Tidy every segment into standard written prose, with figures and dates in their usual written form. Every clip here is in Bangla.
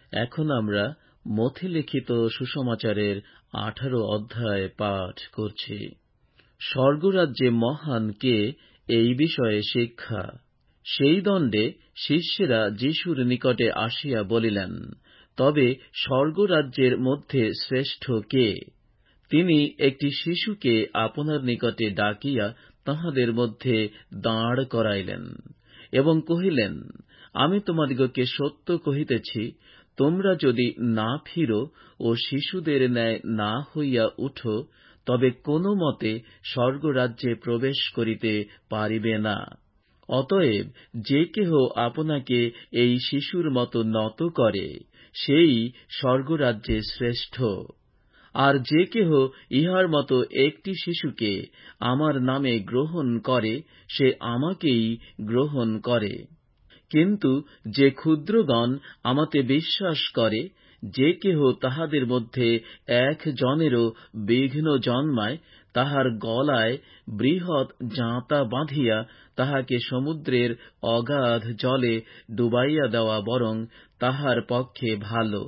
এখন আমরা মথে লিখিত সুসমাচারের 18 অধ্যায় পাঠ করছি। স্বর্গরাজ্যে মহান কে, এই বিষয়ে শিক্ষা। সেই দণ্ডে শিষ্যেরা যীশুর নিকটে আসিয়া বলিলেন, তবে স্বর্গরাজ্যের মধ্যে শ্রেষ্ঠ কে? তিনি একটি শিশুকে আপনার নিকটে ডাকিয়া তাহাদের মধ্যে দাঁড় করাইলেন এবং কহিলেন, আমি তোমাদিগকে সত্য কহিতেছি, তোমরা যদি না ফিরো ও শিশুদের ন্যায় না হইয়া উঠো, তবে কোন মতে স্বর্গরাজ্যে প্রবেশ করিতে পারিবে না। অতএব যে কেহ আপনাকে এই শিশুর মতো নত করে, সেই স্বর্গরাজ্যে শ্রেষ্ঠ। আর যে কেহ ইহার মতো একটি শিশুকে আমার নামে গ্রহণ করে, সে আমাকেই গ্রহণ করে। কিন্তু যে ক্ষুদ্রগণ আমাতে বিশ্বাস করে, যে কেহ তাহাদের মধ্যে একজনেরও বিঘ্ন জন্মায়, তাহার গলায় বৃহৎ জাঁতা বাঁধিয়া তাহাকে সমুদ্রের অগাধ জলে ডুবাইয়া দেওয়া বরং তাহার পক্ষে ভালো।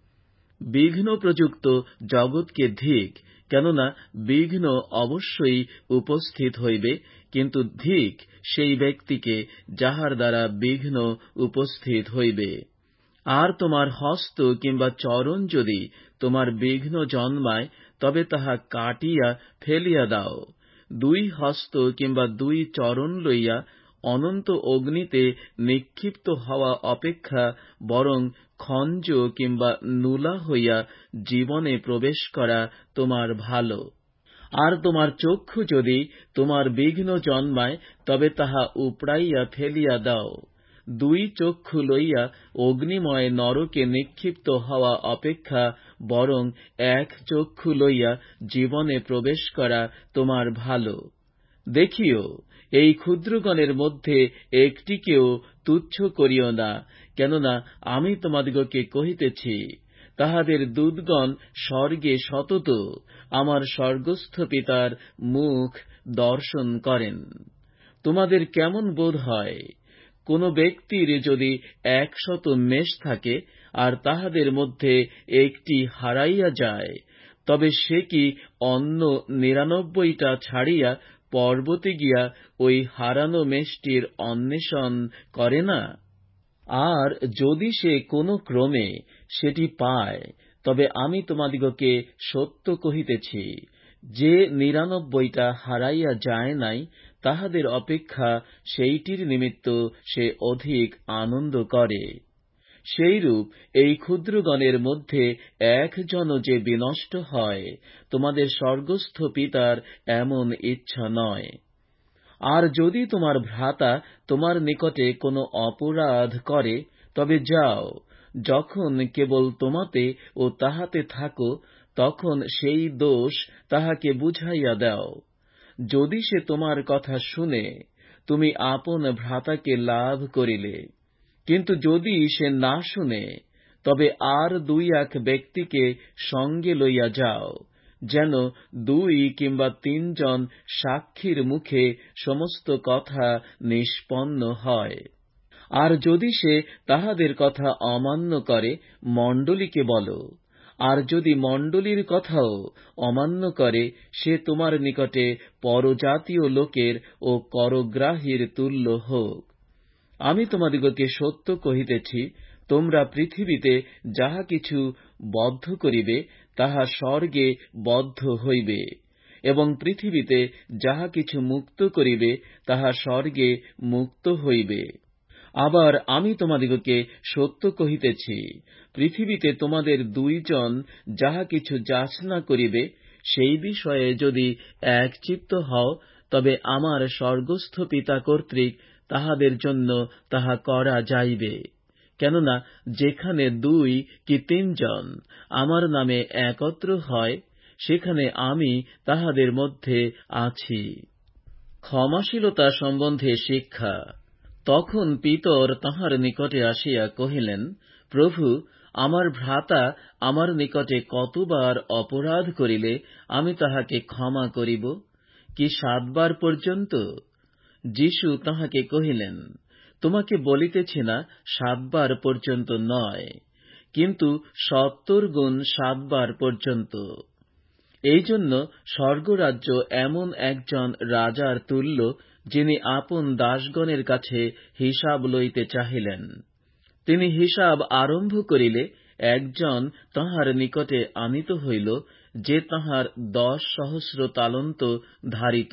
বিঘ্ন প্রযুক্ত জগৎকে ধিক, কেননা বিঘ্ন অবশ্যই উপস্থিত হইবে, কিন্তু ধিক সেই ব্যক্তিকে যাহার দ্বারা বিঘ্ন উপস্থিত হইবে। আর তোমার হস্ত কিংবা চরণ যদি তোমার বিঘ্ন জন্মায়, তবে তাহা কাটিয়া ফেলিয়া দাও। 2 হস্ত কিংবা 2 চরণ লইয়া অনন্ত অগ্নিতে নিক্ষিপ্ত হওয়া অপেক্ষা বরং খঞ্জ কিংবা নুলা হইয়া জীবনে প্রবেশ করা তোমার ভালো। আর তোমার চক্ষু যদি তোমার বিঘ্ন জন্মায়, তবে তাহা উপড়াইয়া ফেলিয়া দাও। 2 চক্ষু লইয়া অগ্নিময় নরকে নিক্ষিপ্ত হওয়া অপেক্ষা বরং 1 চক্ষু লইয়া জীবনে প্রবেশ করা তোমার ভালো। দেখিও, এই ক্ষুদ্রগণের মধ্যে একটিকেও তুচ্ছ করিও না, কেননা আমি তোমাদিগকে কহিতেছি, তাহাদের দূতগণ স্বর্গে সতত আমার স্বর্গস্থ পিতার মুখ দর্শন করেন। তোমাদের কেমন বোধ হয়? কোন ব্যক্তির যদি 100 মেষ থাকে, আর তাহাদের মধ্যে একটি হারাইয়া যায়, তবে সে কি অন্য 99টা ছাড়িয়া পর্বতে গিয়া ওই হারানো মেষটির অন্বেষণ করে না? আর যদি সে কোন ক্রমে সেটি পায়, তবে আমি তোমাদিগকে সত্য কহিতেছি, যে 99টা হারাইয়া যায় নাই, তাহাদের অপেক্ষা সেইটির নিমিত্ত সে অধিক আনন্দ করে। সেইরূপ এই ক্ষুদ্রগণের মধ্যে একজনও যে বিনষ্ট হয়, তোমাদের স্বর্গস্থ পিতার এমন ইচ্ছা নয়। আর যদি তোমার ভ্রাতা তোমার নিকটে কোনো অপরাধ করে, তবে যাও, যখন কেবল তোমাতে ও তাহাতে থাকো, তখন সেই দোষ তাহাকে বুঝাইয়া দাও। যদি সে তোমার কথা শুনে, তুমি আপন ভ্রাতাকে লাভ করিলে। কিন্তু যদি সে না শুনে, তবে আর 2-1 ব্যক্তিকে সঙ্গে লইয়া যাও, যেন 2 কিংবা 3 জন সাক্ষীর মুখে সমস্ত কথা নিষ্পন্ন হয়। আর যদি সে তাহাদের কথা অমান্য করে, মণ্ডলীকে বলো। আর যদি মণ্ডলীর কথাও অমান্য করে, সে তোমার নিকটে পরজাতীয় লোকের ও করগ্রাহীর তুল্য হোক। আমি তোমাদিগকে সত্য কহিতেছি, তোমরা পৃথিবীতে যাহা কিছু বদ্ধ করিবে, তাহা স্বর্গে বদ্ধ হইবে, এবং পৃথিবীতে যাহা কিছু মুক্ত করিবে, তাহা স্বর্গে মুক্ত হইবে। আবার আমি তোমাদিগকে সত্য কহিতেছি, পৃথিবীতে তোমাদের 2 জন যাহা কিছু যাচনা করিবে, সেই বিষয়ে যদি একচিত্ত হও, তবে আমার স্বর্গস্থ পিতা কর্তৃক তাহাদের জন্য তাহা করা যাইবে। কেননা যেখানে 2 কি 3 জন আমার নামে একত্র হয়, সেখানে আমি তাহাদের মধ্যে আছি। ক্ষমাশীলতা সম্বন্ধে শিক্ষা। তখন পিতর তাঁহার নিকটে আসিয়া কহিলেন, প্রভু, আমার ভ্রাতা আমার নিকটে কতবার অপরাধ করিলে আমি তাহাকে ক্ষমা করিব? কি 7 বার পর্যন্ত? যীশু তাহাকে কহিলেন, তোমাকে বলিতেছি না 7 বার পর্যন্ত নয়, কিন্তু 70 গুণ 7 বার পর্যন্ত। এই জন্য স্বর্গরাজ্য এমন একজন রাজার তুল্য, যিনি আপন দাসগণের কাছে হিসাব লইতে চাহিলেন। তিনি হিসাব আরম্ভ করিলে একজন তাঁহার নিকটে আনিত হইল, যে তাঁহার 10,000 তালন্ত ধারিত।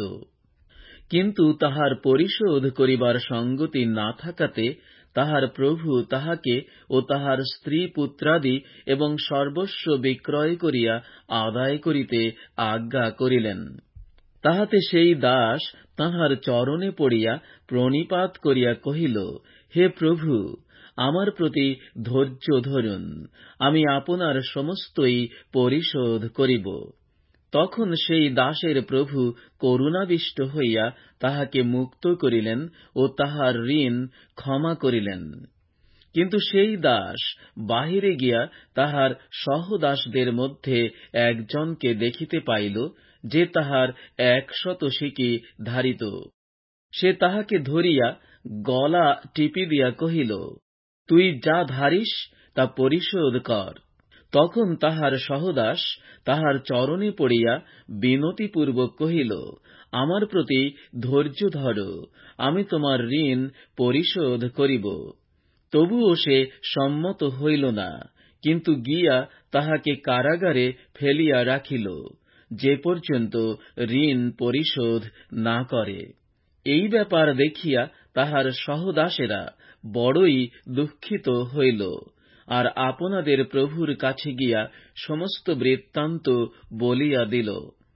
কিন্তু তাহার পরিশোধ করিবার সঙ্গতি না থাকাতে তাহার প্রভু তাহাকে ও তাহার স্ত্রী পুত্রাদি এবং সর্বস্ব বিক্রয় করিয়া আদায় করিতে আজ্ঞা করিলেন। তাহাতে সেই দাস তাঁহার চরণে পড়িয়া প্রণিপাত করিয়া কহিল, হে প্রভু, আমার প্রতি ধৈর্য ধরুন, আমি আপনার সমস্তই পরিশোধ করিব। তখন সেই দাসের প্রভু করুণাবিষ্ট হইয়া তাহাকে মুক্ত করিলেন ও তাহার ঋণ ক্ষমা করিলেন। কিন্তু সেই দাস বাহিরে গিয়া তাহার সহদাসদের মধ্যে একজনকে দেখিতে পাইল, যে তাহার 100 সিকি ধারিত। সে তাহাকে ধরিয়া গলা টিপি দিয়া কহিল, তুই যা ধারিস তা পরিশোধ কর। তখন তাহার সহদাস তাহার চরণে পড়িয়া বিনতিপূর্বক কহিল, আমার প্রতি ধৈর্য ধর, আমি তোমার ঋণ পরিশোধ করিব। তবুও সে সম্মত হইল না, কিন্তু গিয়া তাহাকে কারাগারে ফেলিয়া রাখিল, যে পর্যন্ত ঋণ পরিশোধ না করে। এই ব্যাপার দেখিয়া তাহার সহদাসেরা বড়ই দুঃখিত হইল, আর আপনাদের প্রভুর কাছে গিয়া সমস্ত বৃত্তান্ত বলিয়া দিল।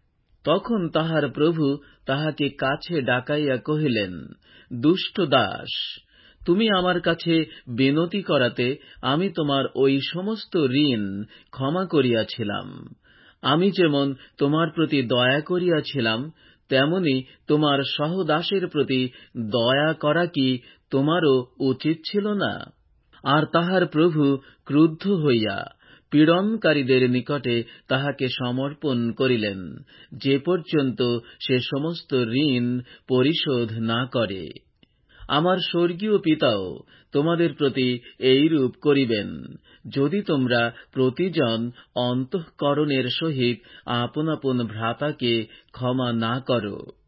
তখন তাহার প্রভু তাহাকে কাছে ডাকাইয়া কহিলেন, দুষ্ট দাস, তুমি আমার কাছে বিনতি করাতে আমি তোমার ওই সমস্ত ঋণ ক্ষমা করিয়াছিলাম। আমি যেমন তোমার প্রতি দয়া করিয়াছিলাম, তেমনি তোমার সহদাসের প্রতি দয়া করা কি তোমারও উচিত ছিল না? আর তাহার প্রভু ক্রুদ্ধ হইয়া পীড়নকারীদের নিকটে তাহাকে সমর্পণ করিলেন, যে পর্যন্ত সে সমস্ত ঋণ পরিশোধ না করে। আমার স্বর্গীয় পিতাও তোমাদের প্রতি এইরূপ করিবেন, যদি তোমরা প্রতিজন অন্তঃকরণের সহিত আপন আপন ভ্রাতাকে ক্ষমা না করো।